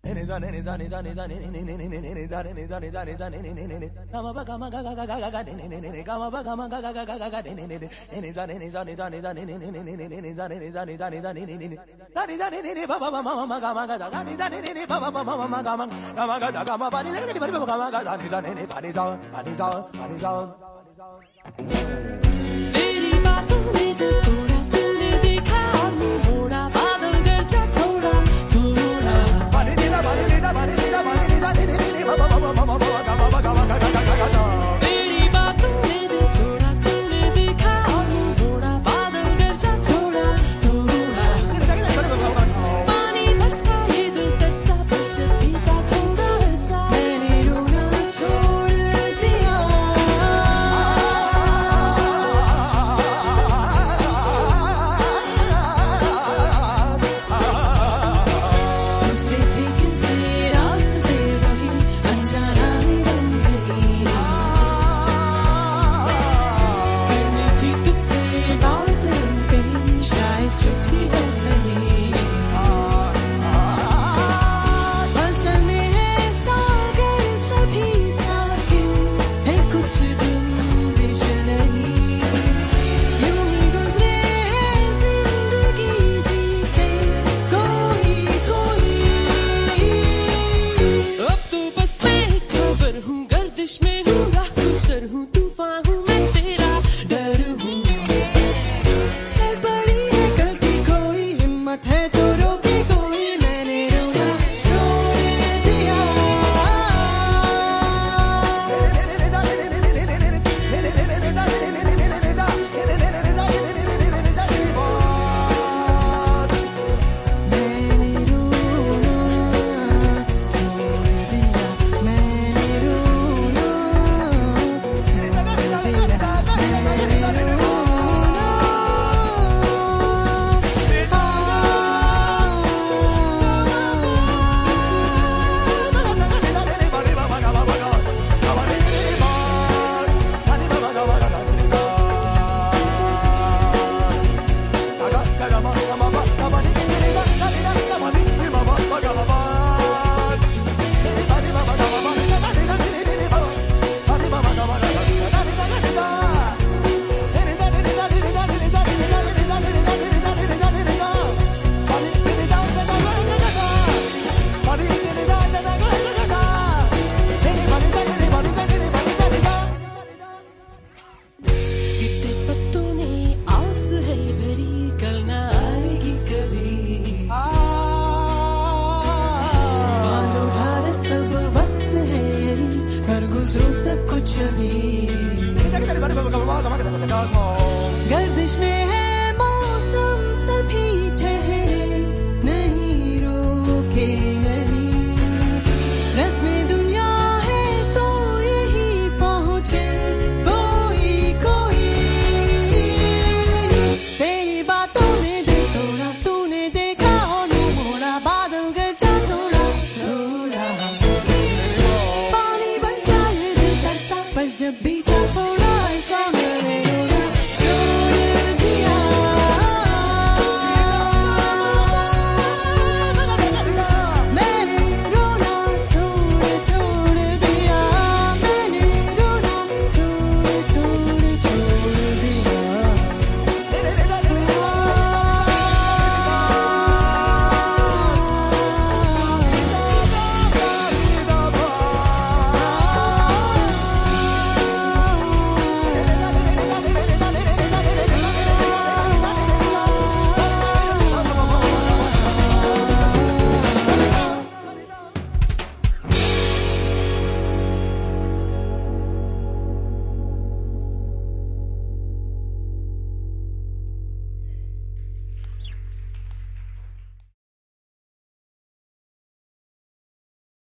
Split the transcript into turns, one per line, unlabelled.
मेरी बातों ने दिल तोड़ा, तुमने देखा और मुंह मोड़ा, बादल गरजा थोड़ा थोड़ा। मेरी बातों ने दिल तोड़ा, तुमने देखा और मुंह मोड़ा, बादल गरजा थोड़ा थोड़ा। पानी बरसा ये दिल तरसा, पर जब भीगा थोड़ा बरसा, मैंने रोना छोड़ दिया। दूसरे थे जिनसे रास्ते वही, अनजाना में बन गई। करनी थी तुझसे बात कहीं, शायद चुप थी बस नहीं। हलचल में है सागर सभी साकिन, है कुछ जुम्बिश नहीं। यूं ही गुजरे है जिंदगी जी के कोई कोई। अब तो बस मैं एक खबर हूँ, गर्दिश में हूँ, राह गुजर हूँ, तूफान हूँ, मैं तेरा डर हूँ। चल पड़ी है गलती कोई, हिम्मत है तो रोके कोई, मैंने रोना छोड़ दिया। मैंने रोना छोड़ दिया, मैंने रोना छोड़ गिरते पत्तों ने आस है भरी, कल ना आएगी कभी। बांधो धार सब वक्त है यही, हर गुजरो सब कुछ अभी।